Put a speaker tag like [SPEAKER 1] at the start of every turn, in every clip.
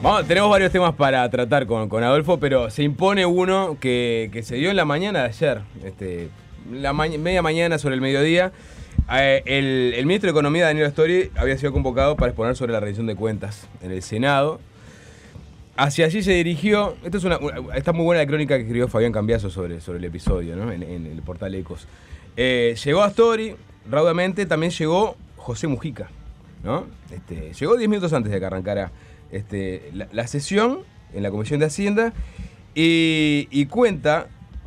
[SPEAKER 1] Tenemos varios temas para tratar con Adolfo, pero se impone uno que se dio en la mañana de ayer, media mañana sobre el mediodía. El ministro de Economía, Daniel Astori, había sido convocado para exponer sobre la rendición de cuentas en el Senado. Hacia allí se dirigió. Está muy buena la crónica que escribió Fabián Cambiaso sobre el episodio, ¿no? en el portal Ecos. Llegó Astori, raudamente. También llegó José Mujica, ¿no? Llegó 10 minutos antes de que arrancara la sesión en la Comisión de Hacienda y cuenta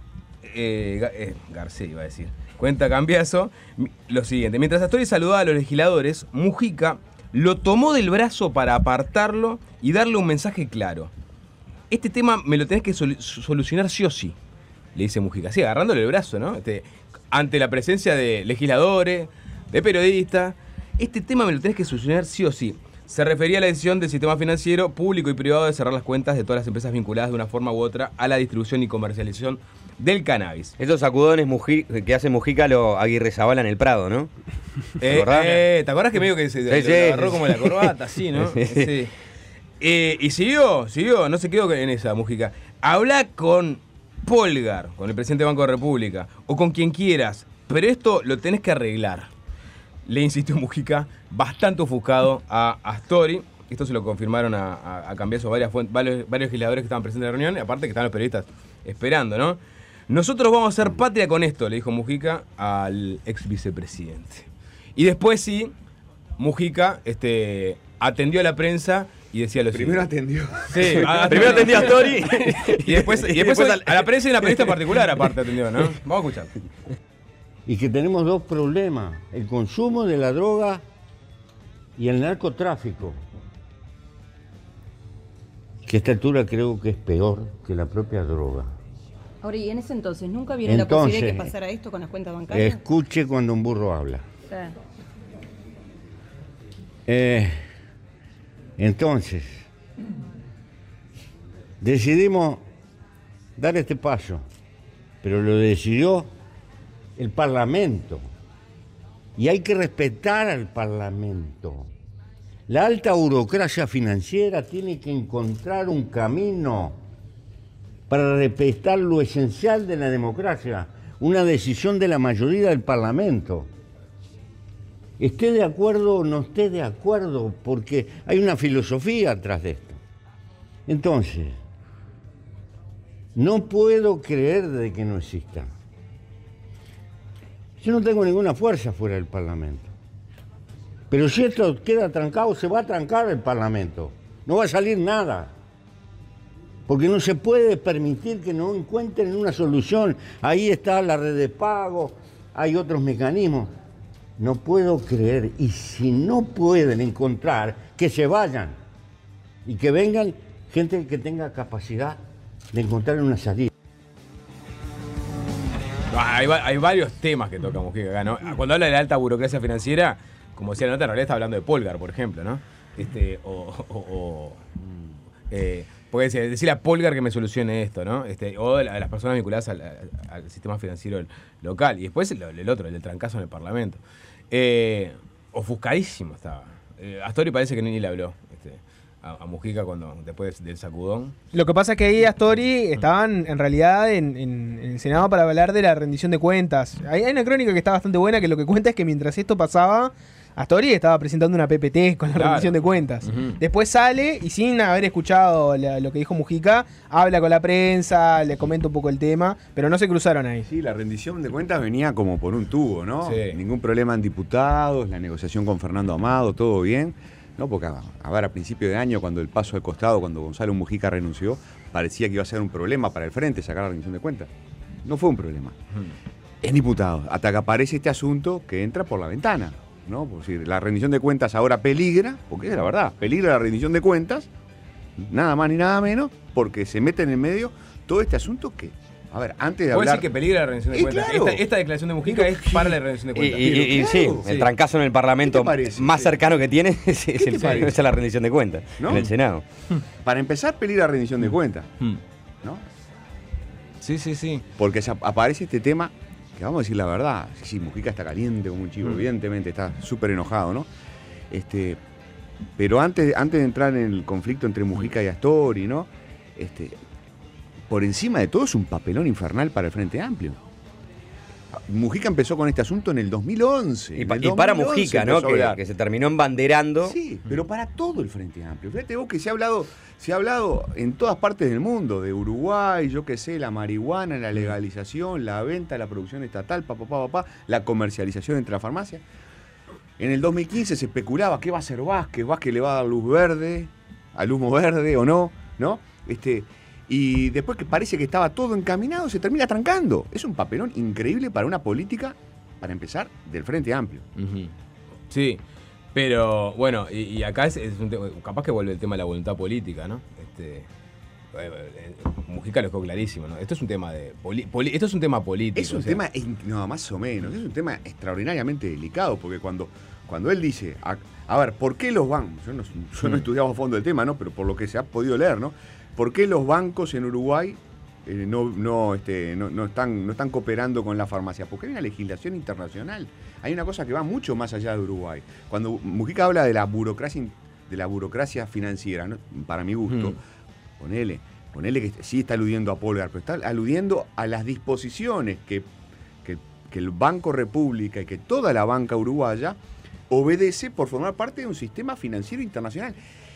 [SPEAKER 1] García iba a decir, cuenta Cambiaso lo siguiente: mientras Astori saludaba a los legisladores, Mujica lo tomó del brazo para apartarlo y darle un mensaje claro. Este tema me lo tenés que solucionar sí o sí, le dice Mujica, así agarrándole el brazo, ¿no? Ante la presencia de legisladores, de periodistas, este tema me lo tenés que solucionar sí o sí. Se refería a la decisión del sistema financiero público y privado de cerrar las cuentas de todas las empresas vinculadas de una forma u otra a la distribución y comercialización del cannabis.
[SPEAKER 2] Esos sacudones que hace Mujica Aguirre Zabala en el Prado, ¿no?
[SPEAKER 1] ¿Te acordás que medio que se agarró como la corbata, así, ¿no? Sí. Y siguió, no se quedó en esa Mujica. Habla con Polgar, con el presidente del Banco de la República, o con quien quieras, pero esto lo tenés que arreglar. Le insistió Mujica, bastante ofuscado a Astori. Esto se lo confirmaron a Cambiaso varios legisladores que estaban presentes en la reunión, y aparte que estaban los periodistas esperando, ¿no? Nosotros vamos a hacer patria con esto, le dijo Mujica al ex vicepresidente. Y después sí, Mujica atendió a la prensa y decía lo siguiente.
[SPEAKER 3] Primero atendió.
[SPEAKER 1] Sí,
[SPEAKER 2] primero atendió a Astori.
[SPEAKER 1] y después a la prensa y a una periodista particular aparte atendió, ¿no? Vamos a escuchar.
[SPEAKER 4] Y que tenemos dos problemas: el consumo de la droga y el narcotráfico, que a esta altura creo que es peor que la propia droga.
[SPEAKER 5] Ahora, y en ese entonces, ¿nunca vieron la posibilidad de que pasara esto con las cuentas bancarias?
[SPEAKER 4] Escuche cuando un burro habla. Entonces, decidimos dar este paso, pero lo decidió el Parlamento. Y hay que respetar al Parlamento. La alta burocracia financiera tiene que encontrar un camino para respetar lo esencial de la democracia, una decisión de la mayoría del Parlamento. Esté de acuerdo o no esté de acuerdo, porque hay una filosofía atrás de esto. Entonces, no puedo creer de que no exista. Yo no tengo ninguna fuerza fuera del Parlamento. Pero si esto queda trancado, se va a trancar el Parlamento. No va a salir nada. Porque no se puede permitir que no encuentren una solución. Ahí está la red de pago, hay otros mecanismos. No puedo creer. Y si no pueden encontrar, que se vayan. Y que vengan gente que tenga capacidad de encontrar una salida.
[SPEAKER 1] Hay varios temas que toca Mujica acá, ¿no? Cuando habla de la alta burocracia financiera, como decía la nota, en realidad está hablando de Polgar, por ejemplo, ¿no? Puede decirle a Polgar que me solucione esto, ¿no? O a las personas vinculadas al sistema financiero local. Y después el otro, el del trancazo en el Parlamento. Ofuscadísimo estaba. Astori parece que ni le habló a Mujica después del sacudón.
[SPEAKER 6] Lo que pasa es que ahí Astori estaban en realidad en el Senado para hablar de la rendición de cuentas. Hay una crónica que está bastante buena, que lo que cuenta es que mientras esto pasaba, Astori estaba presentando una PPT con la rendición de cuentas. Después sale y sin haber escuchado lo que dijo Mujica, habla con la prensa, le comenta un poco el tema, pero no se cruzaron ahí.
[SPEAKER 3] Sí, la rendición de cuentas venía como por un tubo, ¿no?
[SPEAKER 1] Sí.
[SPEAKER 3] Ningún problema en diputados, la negociación con Fernando Amado, todo bien. No, porque a principio de año, cuando el paso al costado, cuando Gonzalo Mujica renunció, parecía que iba a ser un problema para el frente sacar la rendición de cuentas. No fue un problema. Es diputado, hasta que aparece este asunto que entra por la ventana, ¿no? Por decir, la rendición de cuentas ahora peligra, porque es la verdad, peligra la rendición de cuentas, nada más ni nada menos, porque se mete en el medio todo este asunto que, a ver, antes de
[SPEAKER 1] ¿Puede
[SPEAKER 3] hablar...
[SPEAKER 1] decir que peligra la rendición de cuentas?
[SPEAKER 3] Claro.
[SPEAKER 1] Esta declaración de Mujica es para la rendición de cuentas.
[SPEAKER 2] Y sí, el trancazo en el Parlamento más cercano que tiene es la rendición de cuentas, ¿no? En el Senado.
[SPEAKER 3] Para empezar, peligra la rendición de cuentas, ¿no?
[SPEAKER 1] Sí.
[SPEAKER 3] Porque aparece este tema, que vamos a decir la verdad, sí, Mujica está caliente como un chivo, evidentemente está súper enojado, ¿no? Pero antes de entrar en el conflicto entre Mujica y Astori, ¿no? Por encima de todo es un papelón infernal para el Frente Amplio. Mujica empezó con este asunto en el 2011.
[SPEAKER 2] Y para Mujica, ¿no? Que se terminó embanderando.
[SPEAKER 3] Sí, pero para todo el Frente Amplio. Fíjate vos que se ha hablado en todas partes del mundo, de Uruguay, yo qué sé, la marihuana, la legalización, la venta, la producción estatal, la comercialización entre las farmacias. En el 2015 se especulaba qué va a hacer Vázquez le va a dar luz verde, al humo verde o no, ¿no? Y después que parece que estaba todo encaminado, se termina trancando. Es un papelón increíble para una política, para empezar, del Frente Amplio.
[SPEAKER 1] Uh-huh. Sí, pero bueno, y acá es un tema, capaz que vuelve el tema de la voluntad política, ¿no? Mujica lo dejó clarísimo, ¿no? Esto es un tema esto es un tema político.
[SPEAKER 3] Es un tema, no, más o menos, es un tema extraordinariamente delicado, porque cuando él dice, a ver, ¿por qué los bancos? Yo no he estudiado a fondo el tema, ¿no? Pero por lo que se ha podido leer, ¿no? ¿Por qué los bancos en Uruguay no están cooperando con la farmacia? Porque hay una legislación internacional. Hay una cosa que va mucho más allá de Uruguay. Cuando Mujica habla de la burocracia financiera, ¿no? Para mi gusto, ponele que sí está aludiendo a Polgar, pero está aludiendo a las disposiciones que el Banco República y que toda la banca uruguaya obedece por formar parte de un sistema financiero internacional.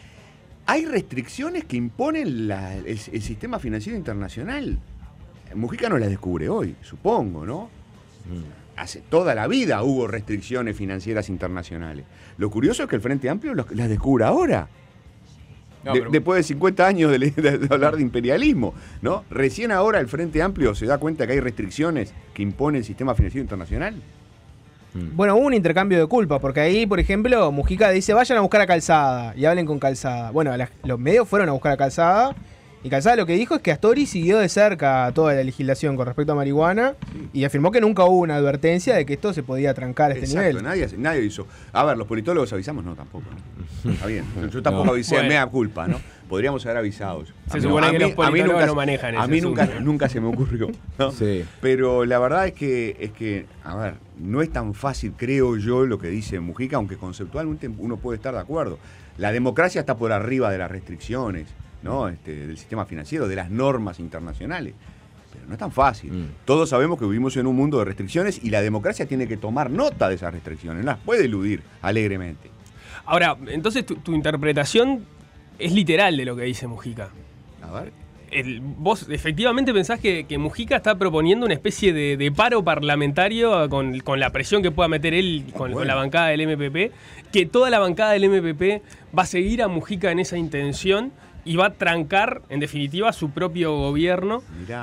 [SPEAKER 3] Hay restricciones que imponen el sistema financiero internacional. Mujica no las descubre hoy, supongo, ¿no? Hace toda la vida hubo restricciones financieras internacionales. Lo curioso es que el Frente Amplio las descubre ahora. No, después de 50 años de hablar de imperialismo, ¿no? Recién ahora el Frente Amplio se da cuenta que hay restricciones que impone el sistema financiero internacional.
[SPEAKER 6] Bueno, hubo un intercambio de culpa, porque ahí, por ejemplo, Mujica dice, vayan a buscar a Calzada y hablen con Calzada. Bueno, los medios fueron a buscar a Calzada, y Calzada lo que dijo es que Astori siguió de cerca toda la legislación con respecto a marihuana, y afirmó que nunca hubo una advertencia de que esto se podía trancar a este nivel.
[SPEAKER 3] Nadie hizo. A ver, ¿los politólogos avisamos? No, tampoco. ¿No? Está bien. Yo tampoco avisé, me da culpa, ¿no? Podríamos haber avisado.
[SPEAKER 7] Se supone que los politólogos no manejan eso.
[SPEAKER 3] A mí nunca se me ocurrió, ¿no? Sí. Pero la verdad es que, a ver, no es tan fácil, creo yo, lo que dice Mujica, aunque conceptualmente uno puede estar de acuerdo. La democracia está por arriba de las restricciones, ¿no? Del sistema financiero, de las normas internacionales. Pero no es tan fácil. Todos sabemos que vivimos en un mundo de restricciones y la democracia tiene que tomar nota de esas restricciones, no las puede eludir alegremente.
[SPEAKER 7] Ahora, entonces tu interpretación es literal de lo que dice Mujica.
[SPEAKER 3] A ver.
[SPEAKER 7] Vos efectivamente pensás que Mujica está proponiendo una especie de paro parlamentario con la presión que pueda meter él con la bancada del MPP, que toda la bancada del MPP va a seguir a Mujica en esa intención y va a trancar, en definitiva, su propio gobierno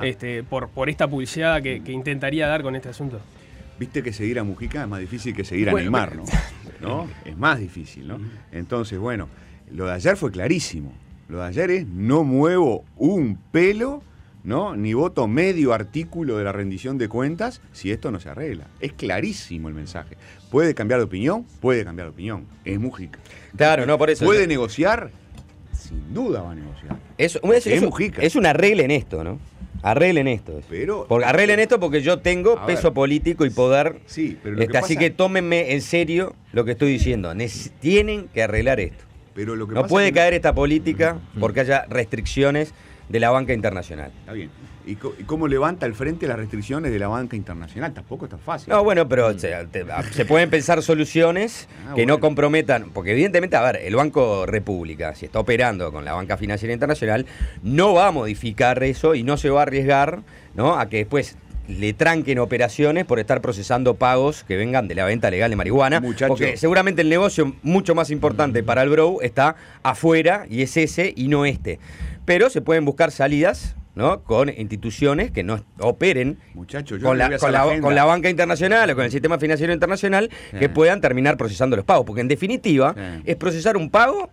[SPEAKER 7] por esta pulseada que intentaría dar con este asunto.
[SPEAKER 3] Viste que seguir a Mujica es más difícil que seguir a Neymar, ¿no? Es más difícil, ¿no? Entonces, bueno, lo de ayer fue clarísimo. Lo de ayer es no muevo un pelo, ¿no? Ni voto medio artículo de la rendición de cuentas si esto no se arregla. Es clarísimo el mensaje. ¿Puede cambiar de opinión? Puede cambiar de opinión. Es Mujica.
[SPEAKER 2] Claro, no, por eso.
[SPEAKER 3] ¿Puede negociar? Sin duda va a negociar.
[SPEAKER 2] Es Mujica. Es una regla en esto, ¿no? Arreglen esto. Arreglen esto porque yo tengo peso político y poder.
[SPEAKER 3] Sí, pero
[SPEAKER 2] así que tómenme en serio lo que estoy diciendo. Tienen que arreglar esto.
[SPEAKER 3] Pero lo que
[SPEAKER 2] no puede caer esta política porque haya restricciones de la banca internacional.
[SPEAKER 3] Está bien. ¿Y cómo levanta el frente las restricciones de la banca internacional? Tampoco es tan fácil.
[SPEAKER 2] No, bueno, pero se pueden pensar soluciones que no comprometan, porque evidentemente, a ver, el Banco República, si está operando con la banca financiera internacional, no va a modificar eso y no se va a arriesgar, ¿no?, a que después le tranquen operaciones por estar procesando pagos que vengan de la venta legal de marihuana. Porque seguramente el negocio mucho más importante para el Bro está afuera y es ese y no este. Pero se pueden buscar salidas, ¿no?, con instituciones que no operen con la banca internacional o con el sistema financiero internacional que puedan terminar procesando los pagos. Porque en definitiva es procesar un pago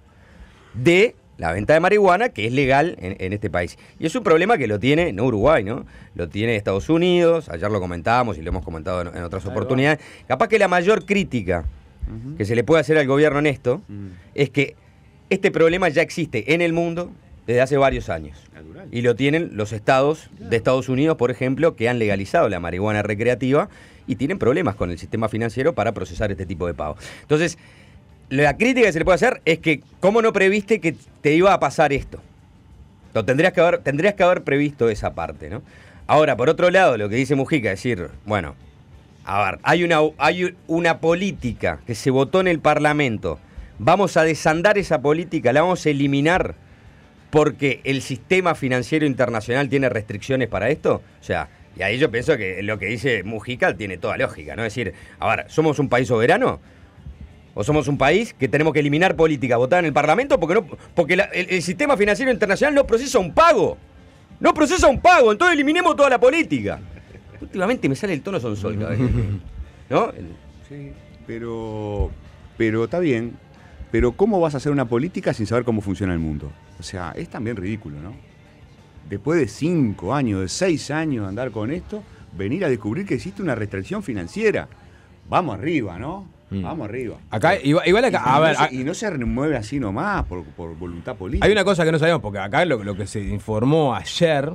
[SPEAKER 2] de la venta de marihuana, que es legal en este país. Y es un problema que lo tiene, no Uruguay, ¿no? Lo tiene Estados Unidos, ayer lo comentábamos y lo hemos comentado en otras oportunidades. Capaz que la mayor crítica que se le puede hacer al gobierno en esto es que este problema ya existe en el mundo desde hace varios años. Natural. Y lo tienen los estados de Estados Unidos, por ejemplo, que han legalizado la marihuana recreativa y tienen problemas con el sistema financiero para procesar este tipo de pagos. Entonces, la crítica que se le puede hacer es que ¿cómo no previste que te iba a pasar esto? Tendrías que haber previsto esa parte, ¿no? Ahora, por otro lado, lo que dice Mujica, es decir, bueno, a ver, hay una política que se votó en el Parlamento. Vamos a desandar esa política, la vamos a eliminar porque el sistema financiero internacional tiene restricciones para esto. O sea, y ahí yo pienso que lo que dice Mujica tiene toda lógica, ¿no? Es decir, a ver, ¿somos un país soberano? ¿O somos un país que tenemos que eliminar política votada en el Parlamento porque el sistema financiero internacional no procesa un pago? No procesa un pago, entonces eliminemos toda la política. Últimamente me sale el tono Sonsol, ¿no?
[SPEAKER 3] Sí, pero está bien. Pero ¿cómo vas a hacer una política sin saber cómo funciona el mundo? O sea, es también ridículo, ¿no? Después de 5 años, de 6 años de andar con esto, venir a descubrir que existe una restricción financiera. Vamos arriba, ¿no? Vamos arriba.
[SPEAKER 1] Acá, igual acá, a ver.
[SPEAKER 3] Y no se remueve así nomás por voluntad política.
[SPEAKER 1] Hay una cosa que no sabemos, porque acá lo que se informó ayer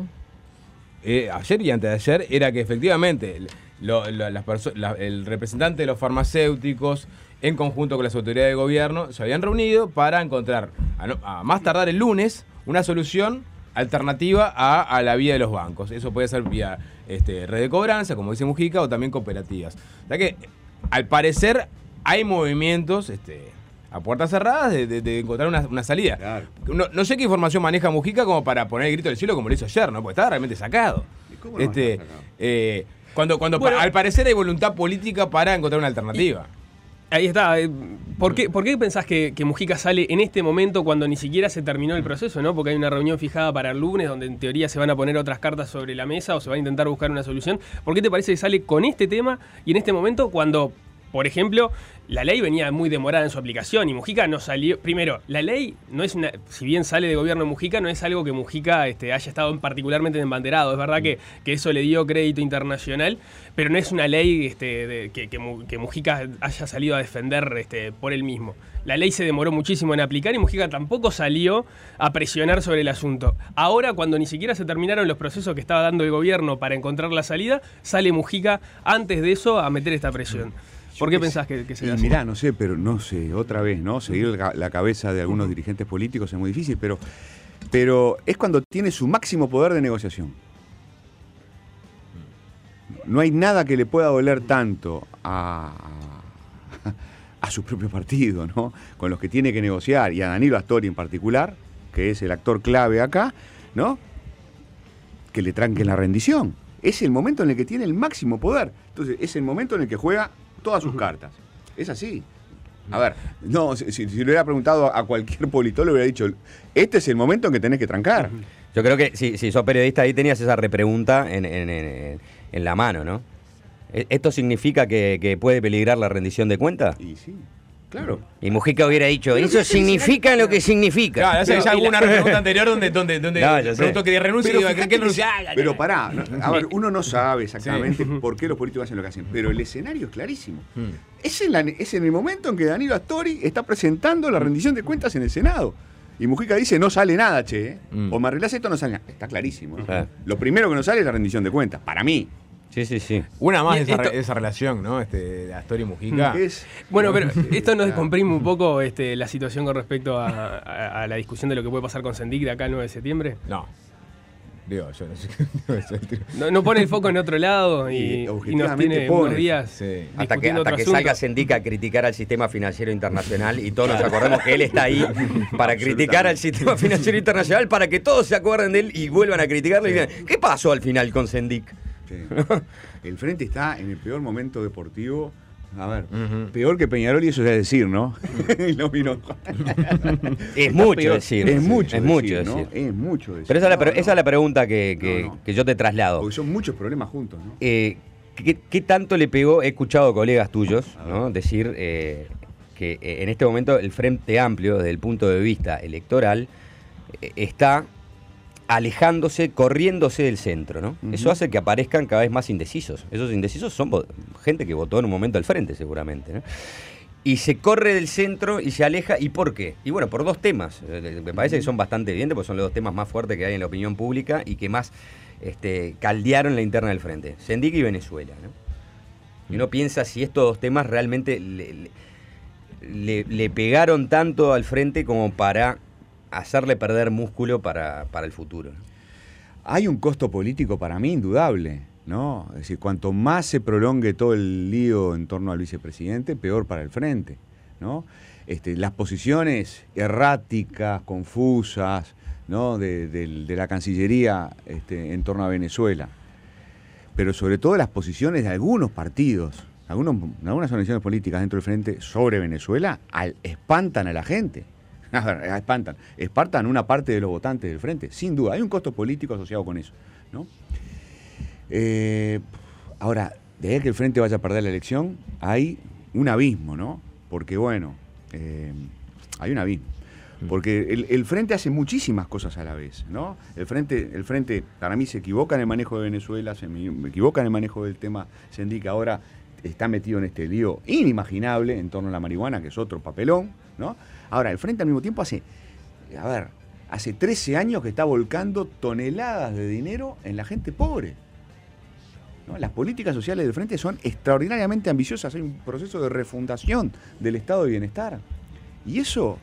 [SPEAKER 1] y antes de ayer, era que efectivamente el representante de los farmacéuticos, en conjunto con las autoridades de gobierno, se habían reunido para encontrar, a más tardar el lunes, una solución alternativa a la vía de los bancos. Eso puede ser vía red de cobranza, como dice Mujica, o también cooperativas. O sea que, al parecer, hay movimientos a puertas cerradas de encontrar una salida.
[SPEAKER 3] Claro.
[SPEAKER 1] No sé qué información maneja Mujica como para poner el grito del cielo como lo hizo ayer, ¿no? Porque estaba realmente sacado.
[SPEAKER 3] ¿Y cómo no está sacado?
[SPEAKER 1] Cuando bueno, al parecer hay voluntad política para encontrar una alternativa.
[SPEAKER 7] Ahí está. ¿Por qué pensás que Mujica sale en este momento cuando ni siquiera se terminó el proceso, ¿no? Porque hay una reunión fijada para el lunes donde en teoría se van a poner otras cartas sobre la mesa o se va a intentar buscar una solución. ¿Por qué te parece que sale con este tema y en este momento cuando, por ejemplo, la ley venía muy demorada en su aplicación y Mujica no salió? Primero, la ley no es una, si bien sale de gobierno de Mujica, no es algo que Mujica haya estado particularmente embanderado. Es verdad que eso le dio crédito internacional, pero no es una ley que Mujica haya salido a defender por él mismo. La ley se demoró muchísimo en aplicar y Mujica tampoco salió a presionar sobre el asunto. Ahora, cuando ni siquiera se terminaron los procesos que estaba dando el gobierno para encontrar la salida, sale Mujica antes de eso a meter esta presión. ¿Por qué pensás que se da así?
[SPEAKER 3] Mirá, no sé, otra vez, ¿no? Seguir la cabeza de algunos dirigentes políticos es muy difícil, pero es cuando tiene su máximo poder de negociación. No hay nada que le pueda doler tanto a su propio partido, ¿no? Con los que tiene que negociar, y a Danilo Astori en particular, que es el actor clave acá, ¿no? Que le tranquen la rendición. Es el momento en el que tiene el máximo poder. Entonces, es el momento en el que juega todas sus cartas. Es así. A ver, no, si le hubiera preguntado a cualquier politólogo, le hubiera dicho, este es el momento en que tenés que trancar.
[SPEAKER 2] Yo creo que si sos periodista ahí tenías esa repregunta en la mano, ¿no? ¿Esto significa que puede peligrar la rendición de cuentas?
[SPEAKER 3] Y sí, claro.
[SPEAKER 2] Y Mujica hubiera dicho, eso significa lo que significa.
[SPEAKER 1] Claro, ya alguna pregunta anterior donde preguntó que renuncie y que renuncie.
[SPEAKER 3] Pero pará, a ver, uno no sabe exactamente por qué los políticos hacen lo que hacen, pero el escenario es clarísimo. Es en el momento en que Danilo Astori está presentando la rendición de cuentas en el Senado. Y Mujica dice, no sale nada, che. O me arreglás esto, no sale nada. Está clarísimo, ¿no? Lo primero que no sale es la rendición de cuentas, para mí.
[SPEAKER 2] Sí.
[SPEAKER 1] Una más de esa relación, ¿no? De Astori y Mujica.
[SPEAKER 7] Bueno, pero esto nos descomprime un poco la situación con respecto a la discusión de lo que puede pasar con Sendik de acá el 9 de septiembre.
[SPEAKER 1] No. Digo, yo no sé.
[SPEAKER 7] No pone el foco en otro lado y nos tiene unos días
[SPEAKER 2] hasta que salga Sendik a criticar al sistema financiero internacional y todos nos acordemos que él está ahí para criticar al sistema financiero internacional, para que todos se acuerden de él y vuelvan a criticarlo y digan, ¿qué pasó al final con Sendik?
[SPEAKER 3] Sí. El Frente está en el peor momento deportivo. A ver, peor que Peñarol, y eso es decir, ¿no?
[SPEAKER 2] Es mucho decir.
[SPEAKER 3] Es mucho decir.
[SPEAKER 2] Pero esa es la pregunta que yo te traslado.
[SPEAKER 3] Porque son muchos problemas juntos, ¿no?
[SPEAKER 2] ¿Qué tanto le pegó? He escuchado colegas tuyos, ¿no? Decir que en este momento el Frente Amplio, desde el punto de vista electoral, está alejándose, corriéndose del centro, ¿no? Eso hace que aparezcan cada vez más indecisos. Esos indecisos son gente que votó en un momento al Frente, seguramente, ¿no? Y se corre del centro y se aleja. ¿Y por qué? Y bueno, por dos temas. Me parece que son bastante evidentes, porque son los dos temas más fuertes que hay en la opinión pública y que más caldearon la interna del Frente. Sendik y Venezuela, ¿no? Y uno piensa si estos dos temas realmente le pegaron tanto al frente como para hacerle perder músculo para el futuro.
[SPEAKER 3] Hay un costo político para mí indudable, ¿no? Es decir, cuanto más se prolongue todo el lío en torno al vicepresidente, peor para el frente, ¿no? Las posiciones erráticas, confusas, ¿no? de la Cancillería en torno a Venezuela, pero sobre todo las posiciones de algunos partidos, algunas organizaciones políticas dentro del frente sobre Venezuela, espantan a la gente. Espantan una parte de los votantes del frente, sin duda. Hay un costo político asociado con eso, ¿no? Ahora, de ahí que el frente vaya a perder la elección, hay un abismo, ¿no? Porque, bueno, hay un abismo. Porque el frente hace muchísimas cosas a la vez, ¿no? El frente para mí se equivoca en el manejo de Venezuela, se equivoca en el manejo del tema Sendik, ahora está metido en este lío inimaginable en torno a la marihuana, que es otro papelón, ¿no? Ahora, el frente al mismo tiempo hace 13 años que está volcando toneladas de dinero en la gente pobre, ¿no? Las políticas sociales del frente son extraordinariamente ambiciosas, hay un proceso de refundación del estado de bienestar. Y eso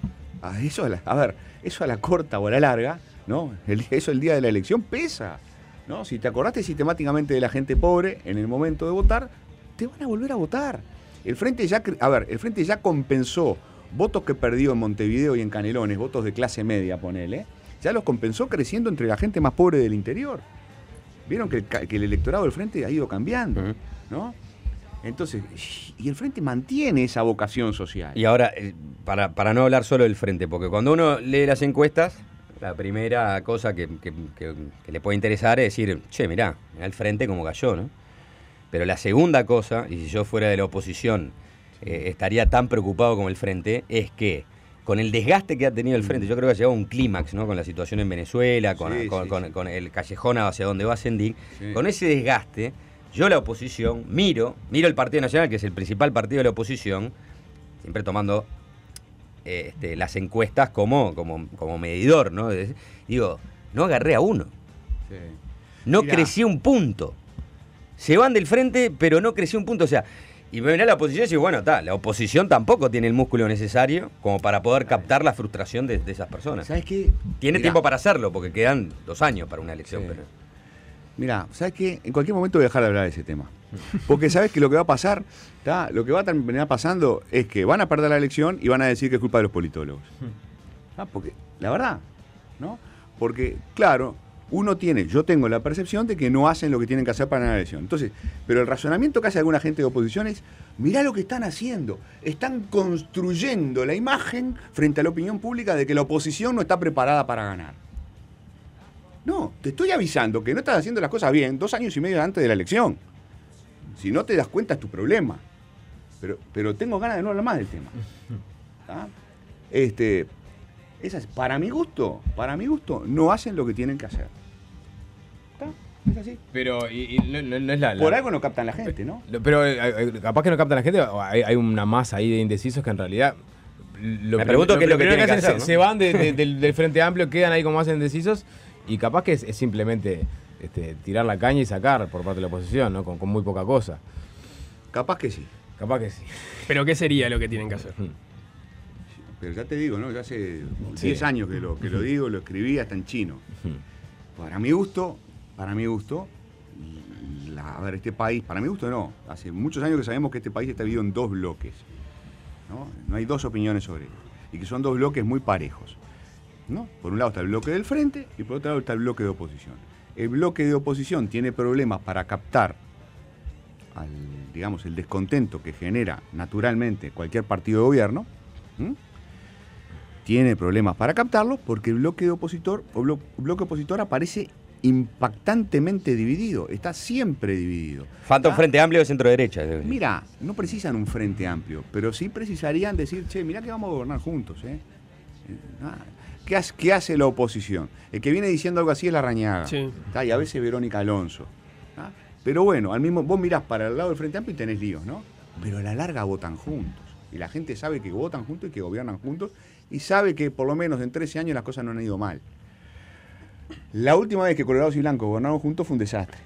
[SPEAKER 3] a la corta o a la larga, ¿no? Eso el día de la elección pesa, ¿no? Si te acordaste sistemáticamente de la gente pobre en el momento de votar, te van a volver a votar. El frente ya compensó votos que perdió en Montevideo y en Canelones, votos de clase media, ponele, ya los compensó creciendo entre la gente más pobre del interior. Vieron que el electorado del frente ha ido cambiando, ¿no? Entonces, y el frente mantiene esa vocación social.
[SPEAKER 2] Y ahora, para no hablar solo del frente, porque cuando uno lee las encuestas, la primera cosa que le puede interesar es decir, che, mirá el frente como cayó, ¿no? Pero la segunda cosa, y si yo fuera de la oposición estaría tan preocupado como el frente, es que con el desgaste que ha tenido el frente, yo creo que ha llegado a un clímax, ¿no? Con la situación en Venezuela, con el callejón hacia donde va Sendik, con ese desgaste, yo la oposición miro el Partido Nacional, que es el principal partido de la oposición, siempre tomando las encuestas como medidor, ¿no? Digo, no agarré a uno. Sí. No creció un punto. Se van del frente, pero no creció un punto. O sea, y me viene la oposición y digo, bueno, la oposición tampoco tiene el músculo necesario como para poder captar la frustración de esas personas.
[SPEAKER 3] ¿Sabes qué?
[SPEAKER 2] Tiene tiempo para hacerlo, porque quedan 2 años para una elección.
[SPEAKER 3] Sí. Pero... Mirá, ¿sabes qué? En cualquier momento voy a dejar de hablar de ese tema. Porque sabes que lo que va a pasar, lo que va a terminar pasando es que van a perder la elección y van a decir que es culpa de los politólogos. Porque, la verdad, ¿no? Porque, claro, yo tengo la percepción de que no hacen lo que tienen que hacer para ganar la elección. Entonces, pero el razonamiento que hace alguna gente de oposición es, mirá lo que están haciendo. Están construyendo la imagen frente a la opinión pública de que la oposición no está preparada para ganar. No, te estoy avisando que no estás haciendo las cosas bien 2 años y medio antes de la elección. Si no te das cuenta es tu problema. Pero tengo ganas de no hablar más del tema. Para mi gusto, no hacen lo que tienen que hacer. ¿Está? Es así.
[SPEAKER 1] Pero no es la...
[SPEAKER 3] Por algo no captan la gente, ¿no?
[SPEAKER 1] Pero capaz que no captan la gente, hay una masa ahí de indecisos que en realidad...
[SPEAKER 2] Me pregunto qué es lo que tienen que hacer, ¿no?
[SPEAKER 1] Se van del Frente Amplio, quedan ahí como más indecisos y capaz que es simplemente tirar la caña y sacar por parte de la oposición, ¿no? Con muy poca cosa.
[SPEAKER 3] Capaz que sí.
[SPEAKER 7] ¿Pero qué sería lo que tienen que hacer?
[SPEAKER 3] Pero ya te digo, ¿no? Ya hace 10 años que lo digo, lo escribí hasta en chino. Para mi gusto, este país, para mi gusto no, hace muchos años que sabemos que este país está dividido en 2 bloques, ¿no? No hay 2 opiniones sobre él, y que son 2 bloques muy parejos, ¿no? Por un lado está el bloque del frente y por otro lado está el bloque de oposición. El bloque de oposición tiene problemas para captar el descontento que genera naturalmente cualquier partido de gobierno. Tiene problemas para captarlo porque el bloque opositor aparece impactantemente dividido, está siempre dividido.
[SPEAKER 2] Falta un frente amplio de centro derecha.
[SPEAKER 3] Mira, no precisan un frente amplio, pero sí precisarían decir, che, mirá que vamos a gobernar juntos, ¿eh? ¿Qué hace la oposición? El que viene diciendo algo así es Larrañaga. Sí. Y a veces Verónica Alonso. Pero bueno, vos mirás para el lado del Frente Amplio y tenés líos, ¿no? Pero a la larga votan juntos. Y la gente sabe que votan juntos y que gobiernan juntos. Y sabe que por lo menos en 13 años las cosas no han ido mal. La última vez que Colorados y Blancos gobernaron juntos fue un desastre.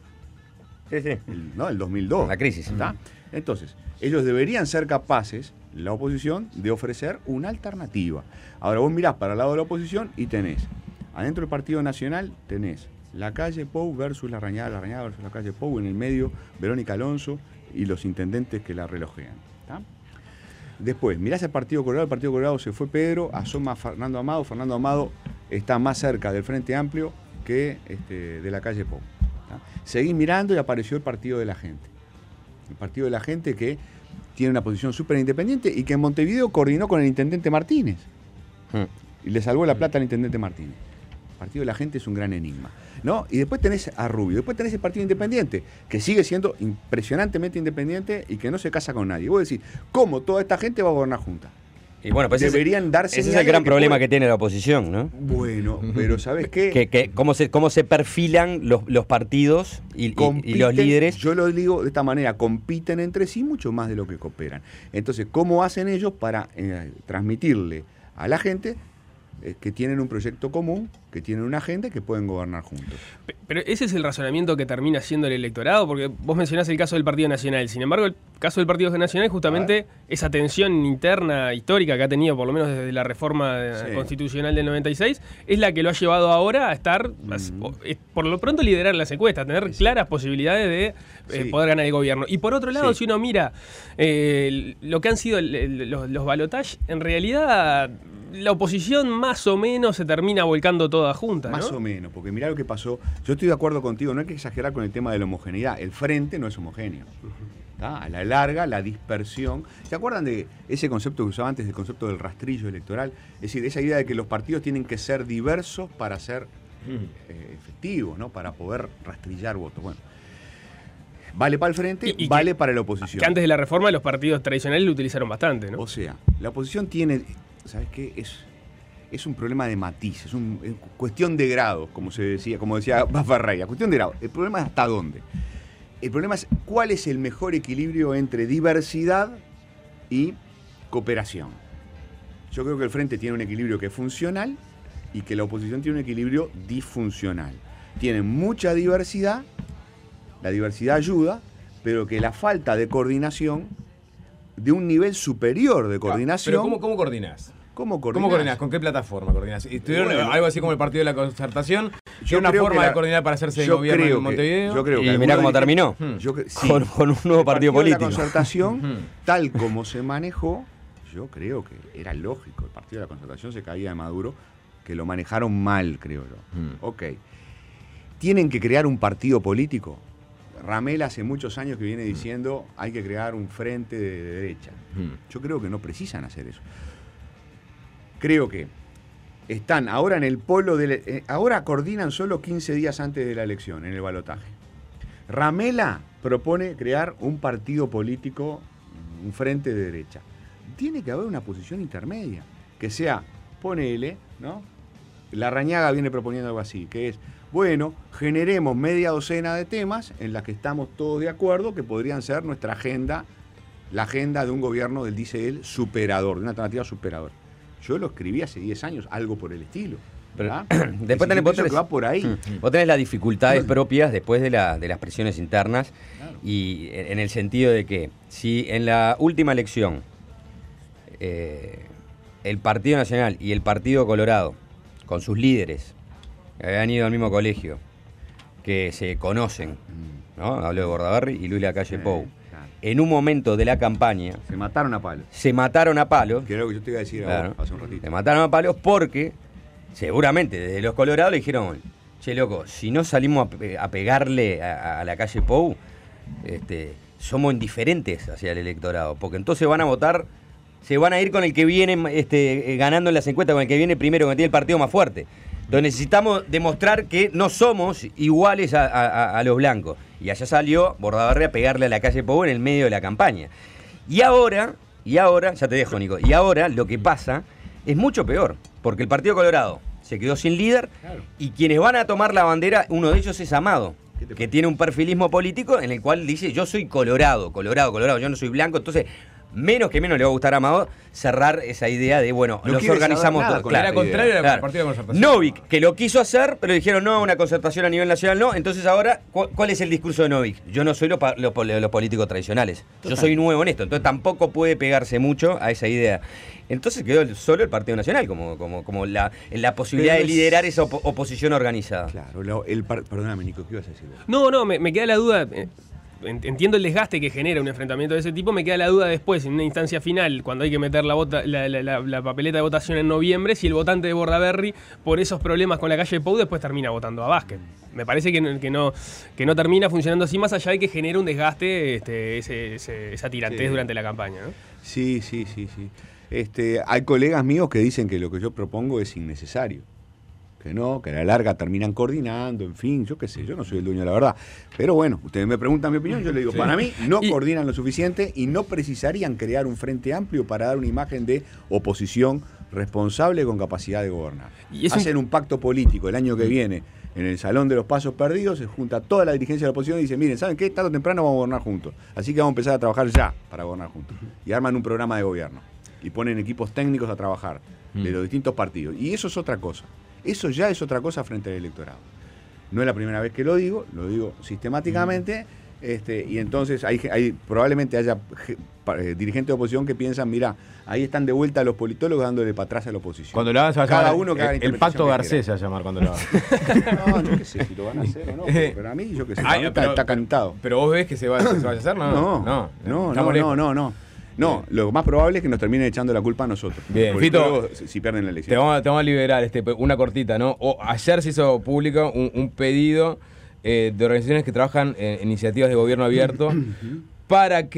[SPEAKER 2] Sí.
[SPEAKER 3] El 2002.
[SPEAKER 2] La crisis.
[SPEAKER 3] ¿Está? Entonces, ellos deberían ser capaces la oposición de ofrecer una alternativa. Ahora vos mirás para el lado de la oposición y tenés, adentro del Partido Nacional tenés la calle Pou versus la Rañada versus la calle Pou, en el medio Verónica Alonso y los intendentes que la relojean. ¿Tá? Después, mirás el Partido Colorado se fue Pedro, asoma Fernando Amado está más cerca del Frente Amplio que de la calle Pou. ¿Tá? Seguí mirando y apareció el Partido de la Gente. El Partido de la Gente que tiene una posición súper independiente y que en Montevideo coordinó con el intendente Martínez. Y le salvó la plata al intendente Martínez. El Partido de la Gente es un gran enigma, ¿no? Y después tenés a Rubio, después tenés el Partido Independiente, que sigue siendo impresionantemente independiente y que no se casa con nadie. Vos decís, ¿cómo toda esta gente va a gobernar junta?
[SPEAKER 2] Y bueno, pues
[SPEAKER 3] deberían darse.
[SPEAKER 2] Ese es el gran problema que tiene la oposición, ¿no?
[SPEAKER 3] Bueno, pero ¿sabes qué?
[SPEAKER 2] Que cómo se perfilan los partidos y los líderes.
[SPEAKER 3] Yo lo digo de esta manera, compiten entre sí mucho más de lo que cooperan. Entonces, ¿cómo hacen ellos para transmitirle a la gente que tienen un proyecto común, que tienen una agenda y que pueden gobernar juntos?
[SPEAKER 7] Pero ese es el razonamiento que termina siendo el electorado, porque vos mencionás el caso del Partido Nacional. Sin embargo, el caso del Partido Nacional, justamente esa tensión interna histórica que ha tenido, por lo menos desde la reforma constitucional del 96, es la que lo ha llevado ahora a estar, por lo pronto, liderar las encuestas, tener claras posibilidades de poder ganar el gobierno. Y por otro lado, si uno mira lo que han sido los balotajes, en realidad la oposición más o menos se termina volcando toda junta, ¿no?
[SPEAKER 3] Más o menos, porque mirá lo que pasó. Yo estoy de acuerdo contigo, no hay que exagerar con el tema de la homogeneidad. El frente no es homogéneo. ¿Tá? A la larga, la dispersión. ¿Se acuerdan de ese concepto que usaba antes, del concepto del rastrillo electoral? Es decir, esa idea de que los partidos tienen que ser diversos para ser efectivos, ¿no? Para poder rastrillar votos. Bueno, vale para el frente, y vale para la oposición.
[SPEAKER 7] Que antes de la reforma los partidos tradicionales lo utilizaron bastante, ¿no?
[SPEAKER 3] O sea, la oposición tiene, ¿sabes qué? Es un problema de matices, es cuestión de grado, como decía Bafarraya, cuestión de grado. El problema es hasta dónde. El problema es cuál es el mejor equilibrio entre diversidad y cooperación. Yo creo que el frente tiene un equilibrio que es funcional y que la oposición tiene un equilibrio disfuncional. Tienen mucha diversidad, la diversidad ayuda, pero que la falta de coordinación, de un nivel superior de coordinación...
[SPEAKER 1] ¿Pero cómo coordinás?
[SPEAKER 3] ¿Cómo coordinás?
[SPEAKER 1] ¿Con qué plataforma coordinás? ¿Tuvieron algo así como el Partido de la Concertación?
[SPEAKER 3] Yo
[SPEAKER 1] una forma de coordinar para hacerse de gobierno en Montevideo.
[SPEAKER 3] Yo creo que
[SPEAKER 2] y mirá cómo terminó. Con un nuevo partido político.
[SPEAKER 3] La Concertación, tal como se manejó, yo creo que era lógico. El Partido de la Concertación se caía de Maduro, que lo manejaron mal, creo yo. Ok. ¿Tienen que crear un partido político? Ramel hace muchos años que viene diciendo hay que crear un frente de derecha. Yo creo que no precisan hacer eso. Creo que están ahora en el polo ahora coordinan solo 15 días antes de la elección, en el balotaje. Ramela propone crear un partido político, un frente de derecha. Tiene que haber una posición intermedia, que sea, ponele, ¿no? Larrañaga viene proponiendo algo así, que es, bueno, generemos media docena de temas en las que estamos todos de acuerdo, que podrían ser nuestra agenda, la agenda de un gobierno, dice él, superador, de una alternativa superadora. Yo lo escribí hace 10 años, algo por el estilo.
[SPEAKER 2] Después
[SPEAKER 3] va por ahí.
[SPEAKER 2] Vos tenés las dificultades propias después de las presiones internas, y en el sentido de que si en la última elección el Partido Nacional y el Partido Colorado, con sus líderes, que habían ido al mismo colegio, que se conocen, ¿no? Hablo de Bordaberry y Luis Lacalle Pou. En un momento de la campaña...
[SPEAKER 3] Se mataron a palos.
[SPEAKER 2] Que
[SPEAKER 3] es lo que yo te iba a decir ahora, hace un ratito.
[SPEAKER 2] Se mataron a palos porque, seguramente, desde los Colorados le dijeron, che, loco, si no salimos a pegarle a la calle Pou, somos indiferentes hacia el electorado, porque entonces van a votar, se van a ir con el que viene ganando en las encuestas, con el que viene primero, con el que tiene el partido más fuerte. Entonces necesitamos demostrar que no somos iguales a los blancos. Y allá salió Bordaberry a pegarle a la calle Pou en el medio de la campaña. Y ahora, ya te dejo, Nico, y ahora lo que pasa es mucho peor, porque el Partido Colorado se quedó sin líder, y quienes van a tomar la bandera, uno de ellos es Amado, que tiene un perfilismo político en el cual dice, yo soy colorado, yo no soy blanco, entonces menos le va a gustar a Amado cerrar esa idea de, bueno,
[SPEAKER 3] no
[SPEAKER 2] los organizamos todos.
[SPEAKER 1] Claro, era contrario al partido de concertación.
[SPEAKER 2] Novik, que lo quiso hacer, pero dijeron no, una concertación a nivel nacional no. Entonces ahora, ¿cuál es el discurso de Novik? Yo no soy los políticos tradicionales. Yo soy nuevo en esto, entonces tampoco puede pegarse mucho a esa idea. Entonces quedó solo el Partido Nacional como la posibilidad de liderar esa oposición organizada.
[SPEAKER 3] Claro, perdóname, Nico, ¿qué ibas a decir vos?
[SPEAKER 7] No, me queda la duda. Entiendo el desgaste que genera un enfrentamiento de ese tipo, me queda la duda después, en una instancia final, cuando hay que meter la papeleta de votación en noviembre, si el votante de Bordaberry, por esos problemas con la calle Pou, después termina votando a Vázquez. Me parece que no termina funcionando así, más allá de que genera un desgaste esa tirantez durante la campaña, ¿no?
[SPEAKER 3] Sí. Hay colegas míos que dicen que lo que yo propongo es innecesario. Que a la larga terminan coordinando, en fin, yo qué sé, yo no soy el dueño de la verdad. Pero bueno, ustedes me preguntan mi opinión, yo les digo, para mí no coordinan lo suficiente y no precisarían crear un frente amplio para dar una imagen de oposición responsable con capacidad de gobernar. Hacen un pacto político el año que viene en el Salón de los Pasos Perdidos, se junta toda la dirigencia de la oposición y dice, miren, ¿saben qué? Tarde o temprano vamos a gobernar juntos. Así que vamos a empezar a trabajar ya para gobernar juntos. Y arman un programa de gobierno. Y ponen equipos técnicos a trabajar de los distintos partidos. Y eso es otra cosa. Eso ya es otra cosa frente al electorado. No es la primera vez que lo digo sistemáticamente, y entonces probablemente haya dirigentes de oposición que piensan, mira, ahí están de vuelta los politólogos dándole para atrás a la oposición.
[SPEAKER 1] Cuando lo hagan se va a llamar
[SPEAKER 3] cada uno que haga la
[SPEAKER 1] el pacto Garcés se va a llamar cuando lo hagan.
[SPEAKER 3] No, yo qué sé si lo van a hacer o no, pero a mí yo qué sé, está cantado.
[SPEAKER 1] Pero vos ves que se vaya a hacer,
[SPEAKER 3] No. No, lo más probable es que nos terminen echando la culpa a nosotros.
[SPEAKER 1] Bien, Fito,
[SPEAKER 3] si pierden la elección.
[SPEAKER 1] Te vamos a liberar una cortita, ¿no? Ayer se hizo público un pedido de organizaciones que trabajan en iniciativas de gobierno abierto para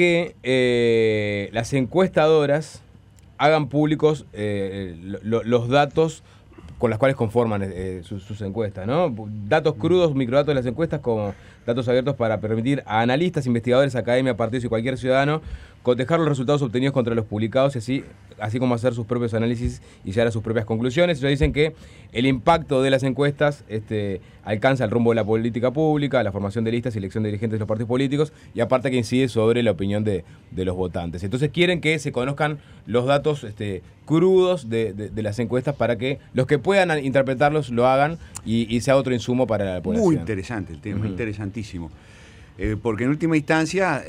[SPEAKER 1] que las encuestadoras hagan públicos los datos con las cuales conforman sus encuestas, ¿no? Datos crudos, microdatos de las encuestas como datos abiertos para permitir a analistas, investigadores, academia, partidos y cualquier ciudadano cotejar los resultados obtenidos contra los publicados y así como hacer sus propios análisis y llegar a sus propias conclusiones. Ellos dicen que el impacto de las encuestas alcanza el rumbo de la política pública, la formación de listas y elección de dirigentes de los partidos políticos, y aparte que incide sobre la opinión de los votantes. Entonces quieren que se conozcan los datos crudos de las encuestas para que los que puedan interpretarlos lo hagan y sea otro insumo para la población.
[SPEAKER 3] Muy interesante el tema, interesantísimo. Porque en última instancia,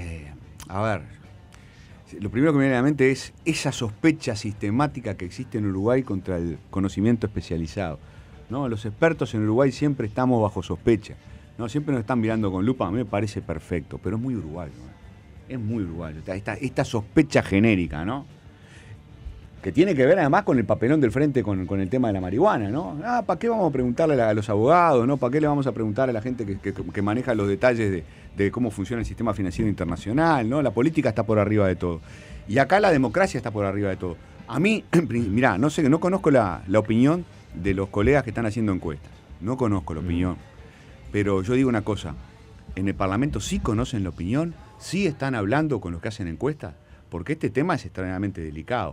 [SPEAKER 3] lo primero que me viene a la mente es esa sospecha sistemática que existe en Uruguay contra el conocimiento especializado, ¿no? Los expertos en Uruguay siempre estamos bajo sospecha, ¿no? Siempre nos están mirando con lupa. A mí me parece perfecto, pero es muy uruguayo, ¿no? Es muy uruguayo. Esta sospecha genérica, ¿no? Que tiene que ver además con el papelón del frente con el tema de la marihuana, ¿no? ¿Para qué vamos a preguntarle a los abogados, ¿no? ¿Para qué le vamos a preguntar a la gente que maneja los detalles de cómo funciona el sistema financiero internacional, ¿no? La política está por arriba de todo. Y acá la democracia está por arriba de todo. A mí, mirá, no conozco la opinión de los colegas que están haciendo encuestas. No conozco la opinión. Pero yo digo una cosa, en el Parlamento sí conocen la opinión, sí están hablando con los que hacen encuestas, porque este tema es extremadamente delicado.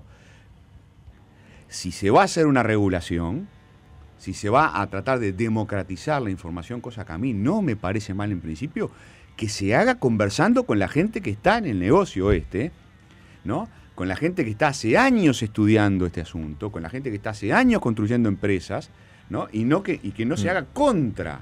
[SPEAKER 3] Si se va a hacer una regulación, si se va a tratar de democratizar la información, cosa que a mí no me parece mal en principio, que se haga conversando con la gente que está en el negocio ¿no? Con la gente que está hace años estudiando este asunto, con la gente que está hace años construyendo empresas, ¿no? Y que no se haga contra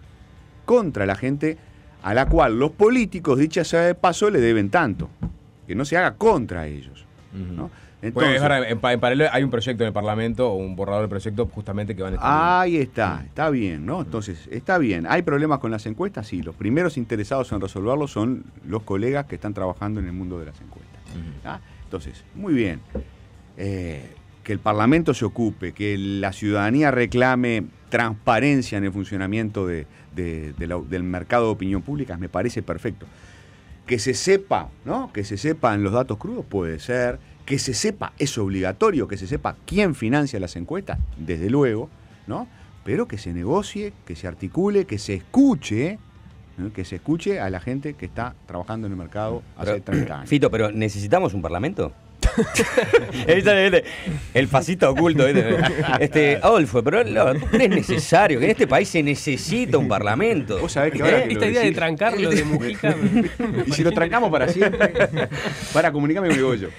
[SPEAKER 3] la gente a la cual los políticos, dicha sea de paso, le deben tanto. Que no se haga contra ellos, ¿no? Entonces,
[SPEAKER 1] en paralelo hay un proyecto en el Parlamento, o un borrador de proyecto justamente que van a estar.
[SPEAKER 3] Ahí está bien, ¿no? Entonces, está bien. ¿Hay problemas con las encuestas? Sí, los primeros interesados en resolverlo son los colegas que están trabajando en el mundo de las encuestas. Entonces, muy bien. Que el Parlamento se ocupe, que la ciudadanía reclame transparencia en el funcionamiento del mercado de opinión pública, me parece perfecto. Que se sepa, ¿no? Que se sepan los datos crudos, puede ser. Que se sepa, es obligatorio que se sepa quién financia las encuestas, desde luego, ¿no? Pero que se negocie, que se articule, que se escuche, ¿no? Que se escuche a la gente que está trabajando en el mercado hace 30 años.
[SPEAKER 2] Fito, pero ¿necesitamos un Parlamento? El pasito oculto. Adolfo, pero ¿tú crees necesario que en este país se necesita un parlamento?
[SPEAKER 3] Vos sabés que ahora que
[SPEAKER 7] esta idea de trancarlo de Mujica.
[SPEAKER 3] Y si lo trancamos para siempre, para comunicarme con el bollo.